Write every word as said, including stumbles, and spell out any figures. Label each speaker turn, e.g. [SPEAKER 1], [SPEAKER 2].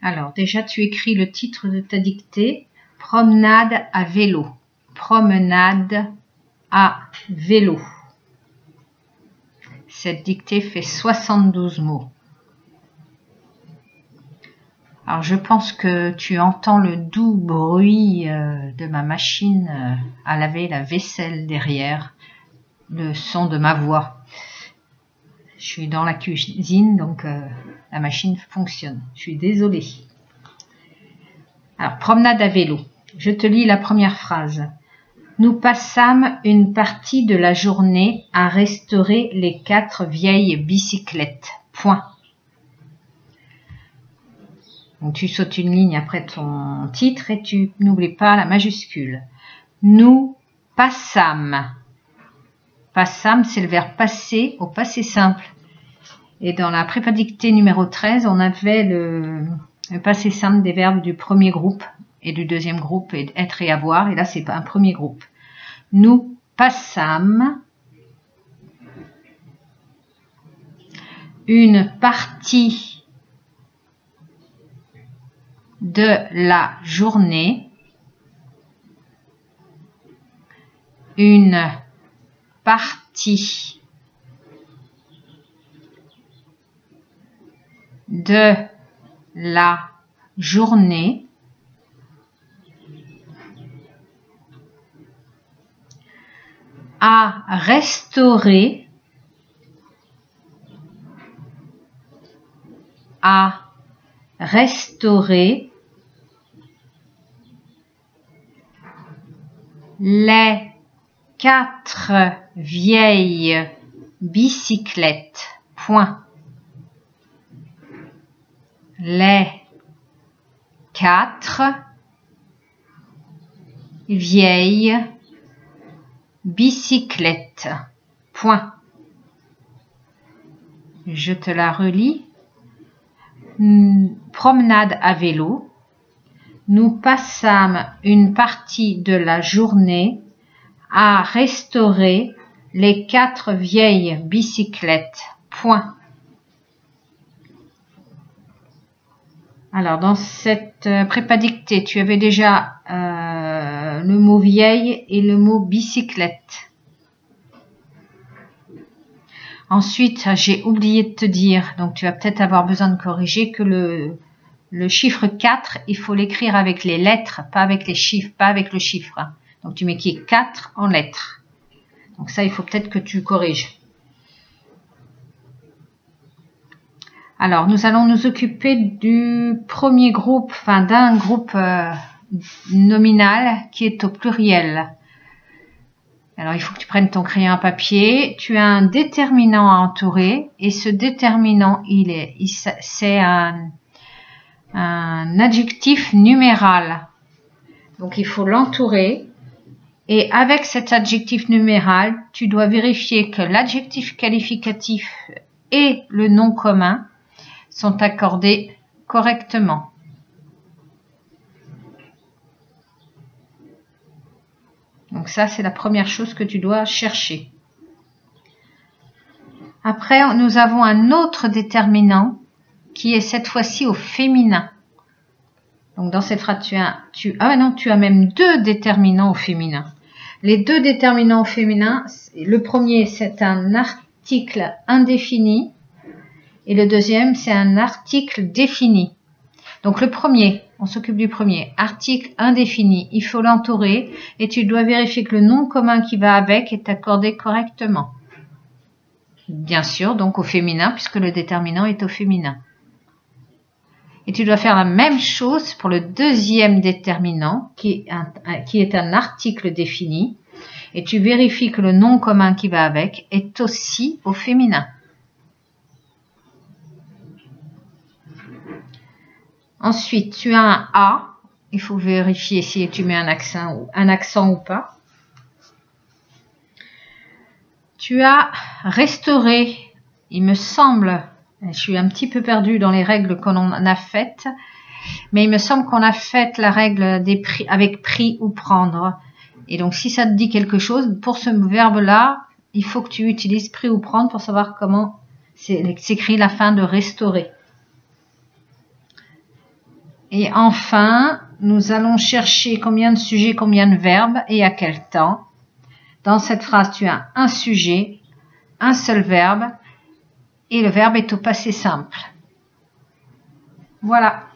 [SPEAKER 1] Alors, déjà, tu écris le titre de ta dictée. Promenade à vélo. Promenade à vélo. Cette dictée fait soixante-douze mots. Alors, je pense que tu entends le doux bruit euh, de ma machine euh, à laver la vaisselle derrière, le son de ma voix. Je suis dans la cuisine, donc euh, la machine fonctionne. Je suis désolée. Alors, promenade à vélo. Je te lis la première phrase. Nous passâmes une partie de la journée à restaurer les quatre vieilles bicyclettes. Point. Donc, tu sautes une ligne après ton titre et tu n'oublies pas la majuscule. Nous passâmes. Passâmes, c'est le verbe passer au passé simple. Et dans la prépadictée numéro treize, on avait le, le passé simple des verbes du premier groupe et du deuxième groupe, et être et avoir. Et là, c'est un premier groupe. Nous passâmes une partie de la journée, une partie de la journée à restaurer, à restaurer les quatre vieilles bicyclettes. Point. Les quatre vieilles bicyclettes. Point. Je te la relis. Promenade à vélo. Nous passâmes une partie de la journée à restaurer les quatre vieilles bicyclettes. Point. Alors, dans cette prépadictée, tu avais déjà euh, le mot vieille et le mot bicyclette. Ensuite, j'ai oublié de te dire, donc tu vas peut-être avoir besoin de corriger, que le, le chiffre quatre, il faut l'écrire avec les lettres, pas avec les chiffres, pas avec le chiffre. Donc, tu mets qui est quatre en lettres. Donc ça, il faut peut-être que tu corriges. Alors, nous allons nous occuper du premier groupe, enfin d'un groupe euh, nominal qui est au pluriel. Alors, il faut que tu prennes ton crayon à papier. Tu as un déterminant à entourer et ce déterminant, il est, il, c'est un, un adjectif numéral. Donc, il faut l'entourer. Et avec cet adjectif numéral, tu dois vérifier que l'adjectif qualificatif et le nom commun sont accordés correctement. Donc ça, c'est la première chose que tu dois chercher. Après, nous avons un autre déterminant qui est cette fois-ci au féminin. Donc dans cette phrase, tu as, tu, ah non, tu as même deux déterminants au féminin. Les deux déterminants au féminin, le premier, c'est un article indéfini. Et le deuxième, c'est un article défini. Donc le premier, on s'occupe du premier. Article indéfini, il faut l'entourer et tu dois vérifier que le nom commun qui va avec est accordé correctement. Bien sûr, donc au féminin, puisque le déterminant est au féminin. Et tu dois faire la même chose pour le deuxième déterminant, qui est un, qui est un article défini. Et tu vérifies que le nom commun qui va avec est aussi au féminin. Ensuite, tu as un A. Il faut vérifier si tu mets un accent ou, un accent ou pas. Tu as restauré. Il me semble, je suis un petit peu perdue dans les règles qu'on a faites, mais il me semble qu'on a fait la règle des prix, avec pris ou prendre. Et donc, si ça te dit quelque chose, pour ce verbe-là, il faut que tu utilises pris ou prendre pour savoir comment s'écrit la fin de restaurer. Et enfin, nous allons chercher combien de sujets, combien de verbes et à quel temps. Dans cette phrase, tu as un sujet, un seul verbe et le verbe est au passé simple. Voilà.